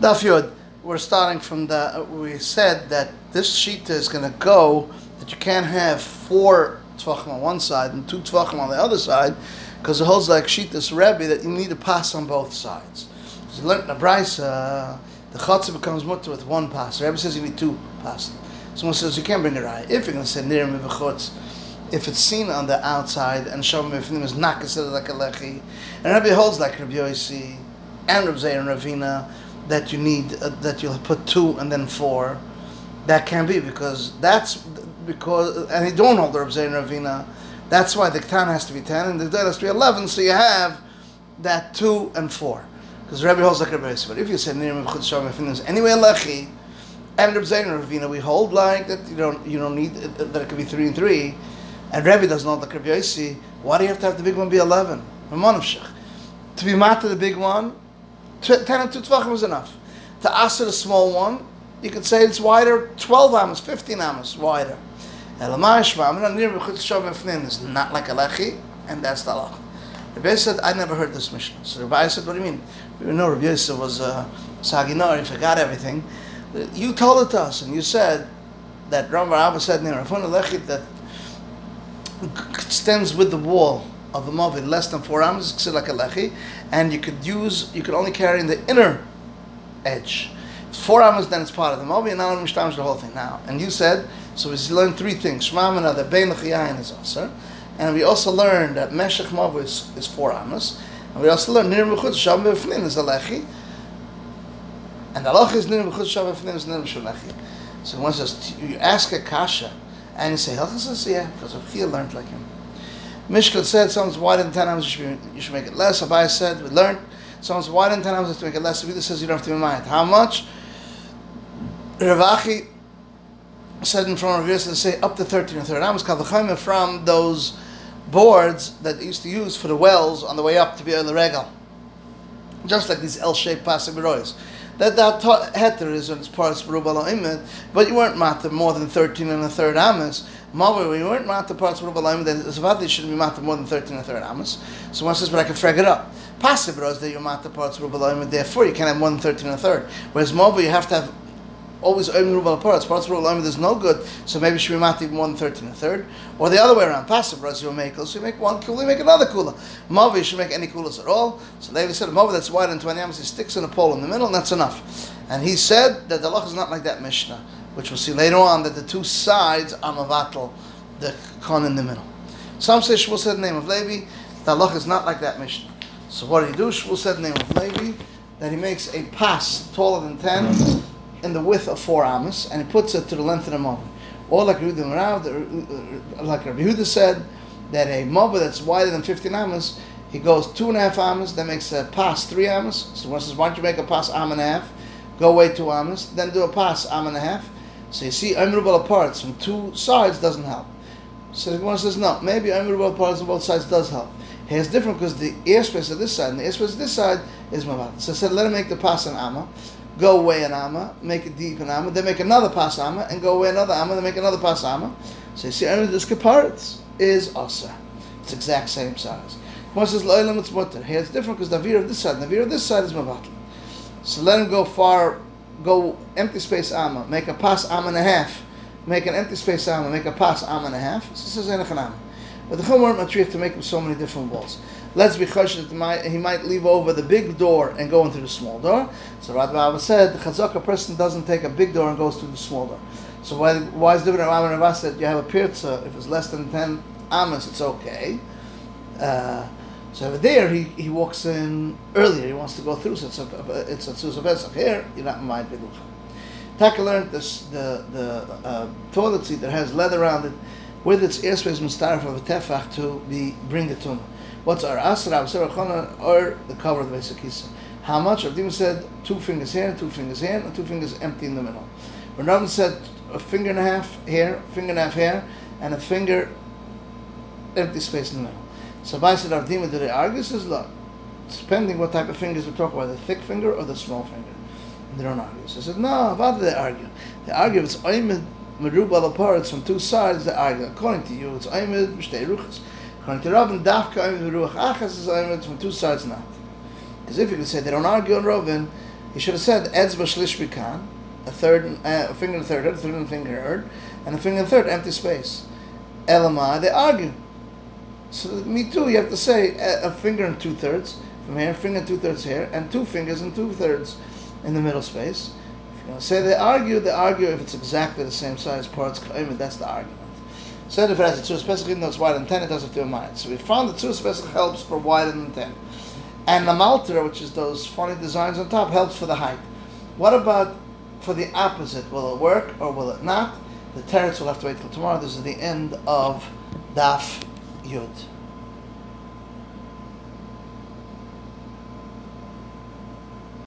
Daf Yud, we're starting from we said that this shita is going to go, that you can't have 4 tvachim on one side and 2 tvachim on the other side, because it holds like shitas Rebbe that you need to pass on both sides. So you learned in the Brisa, the chatzah becomes mutter with 1 pass. The Rebbe says you need 2 passes. Someone says you can't bring a raya. If you're going to say nir mivachutz, if it's seen on the outside and shavim mifnim is not considered like a lechi, and Rebbe holds like Rabbi Yossi and Reb Zeir and Ravina, that you need that you'll put 2 and then 4. That can be because and he don't hold the Reb Zeir and Ravina. That's why the Ktan has to be 10 and the Gdel has to be 11. So you have that 2 and 4 because Rebbe holds like Reb Yossi. But if you say Nir Mechutz Shavim Mifnim is anyway lechi, and Reb Zeir and Ravina, we hold like that you don't need that it could be 3 and 3. And Rebbe doesn't hold like Reb Yossi. Why do you have to have the big one be 11? To be mad to the big one, 10 and 2 tvachim was enough. To answer the small one, you could say it's wider, 12 amos, 15 amos wider. Is not like a lechi, and that's the halach. Rabbi said, I never heard this Mishnah. So Rabbi said, what do you mean? We know Rabbi Yosef was Saginar, he forgot everything. You told it to us, and you said that Ram Abba said, Rafun lechi that extends with the wall of the Movid less than 4 amos, it's like a lechi, and you could only carry in the inner edge. If it's 4 amos, then it's part of the Movid, and now I'm mishtamesh the whole thing now. And you said, so we learned 3 things. Shema Mina, that Bein L'Chiyayin is also, and we also learned that Meshech Movid is 4 amos, and we also learned Nir Mechutz Shavim Mifnim is a lechi, and the halach is Nir Mechutz Shavim Mifnim is Nir Meshul lechi. So one says, you ask a kasha, and you say, Hilchah says, yeah, because Avchia learned like him. Mishkat said, someone's wider than 10 amos, you should make it less. Abai said, we learned, someone's wider than 10 amos, you have to make it less. Avida says, you don't have to be mind. How much? Ravachi said in front of Rav Yosef, say up to 13 or 13 amos, Kavachayim from those boards that they used to use for the wells on the way up to be on the regal. Just like these L-shaped pasibirois. That heter is on its parts Merubal Imid, but you weren't matter more than 13 and a third amos. Mother, when you weren't matter parts Merubal Imid, then Zavati shouldn't be matter more than 13 and a third amos. So one says, but I can frag it up. Pasibros that you matter parts Merubal Imid, therefore you can't have more than 13 and a third. Whereas Mother, you have to have always Merubal parts Merubal Imid is no good, so maybe should be matter more than 13 and a third. Or the other way around, Pasibros you make, so you make one kula, you make another kula. Mother, you should make any kulas at all. So Levi said, a Mother that's wider than 20 amos, he sticks in a pole in the middle, and that's enough. And he said that the halach is not like that Mishnah, which we'll see later on, that the 2 sides are mavatal, the kon in the middle. Some say Shmuel said the name of Levi, the halach is not like that Mishnah. So what did he do? Shmuel said the name of Levi, that he makes a pass taller than 10 in the width of 4 amos, and he puts it to the length of the mover. Or like Rabbi Yehuda said, that a mover that's wider than 15 amos, he goes 2.5 amos, then makes a pass 3 amos. So one says, why don't you make a pass am and a half, go away 2 amos, then do a pass am and a half. So you see, Amrubal parts from 2 sides doesn't help. So one says, no, maybe Amrubal parts on both sides does help. Here's different because the airspace of this side and the airspace of this side is mavat. So I said, let him make the pass an amma, go away an amma, make it deep an amma, then make another pass amma, and go away another amma, then make another pass amma. So you see, only this kaparitz is asa. It's exact same size. One says, lo'ilam it's mutter. Here it's different because the vir of this side and the vir of this side is mavat. So let him go empty space amma, make a pass amma and a half, make an empty space amma, make a pass amma and a half. So this is enechanam. But the Chum weren't matriach to make so many different walls. Let's be choshed that he might leave over the big door and go into the small door. So Rav Abba said, the chazaka person doesn't take a big door and goes through the small door. So why is different? Rav Abba said, you have a pirza, if it's less than 10 amos, it's okay. So over there, he walks in earlier. He wants to go through. So it's a Tzuzah Pesach. Here, you're not in mind Beducha. Taka learned this, the toilet seat that has leather around it, with its airspace mustarif of a tefach to bring the tumah. What's our asra, or the cover of the basic kisa? How much? Rav Dima said 2 fingers here, 2 fingers here, and 2 fingers empty in the middle. Rav said a finger and a half here, finger and a half here, and a finger empty space in the middle. So Abai said, Rav Dima, did they argue? He says, look, depending what type of fingers we're talking about, the thick finger or the small finger. And they don't argue. So I said, no, why do they argue? They argue if it's oimid merubal parts from 2 sides, they argue. According to you, it's oimid b'shtei ruchas. According to Ravin, dafka oimid ruach achas is oimid from 2 sides not. Because if you could say they don't argue on Ravin, He should have said Etzba Shlish Bikan, a finger in the third, a finger in the third, and a finger in the third, empty space. Elamai, they argue. So me too, you have to say a finger and 2/3 from here, finger and 2/3 here, and 2 fingers and 2/3 in the middle space. If you're going to say they argue if it's exactly the same size parts, that's the argument. Said if it has a tzur specific, even though it's wider than 10, it doesn't have to be mine. So we found the tzur specific helps for wider than 10. And the malter, which is those funny designs on top, helps for the height. What about for the opposite? Will it work or will it not? The teretz will have to wait till tomorrow. This is the end of Daf Yud.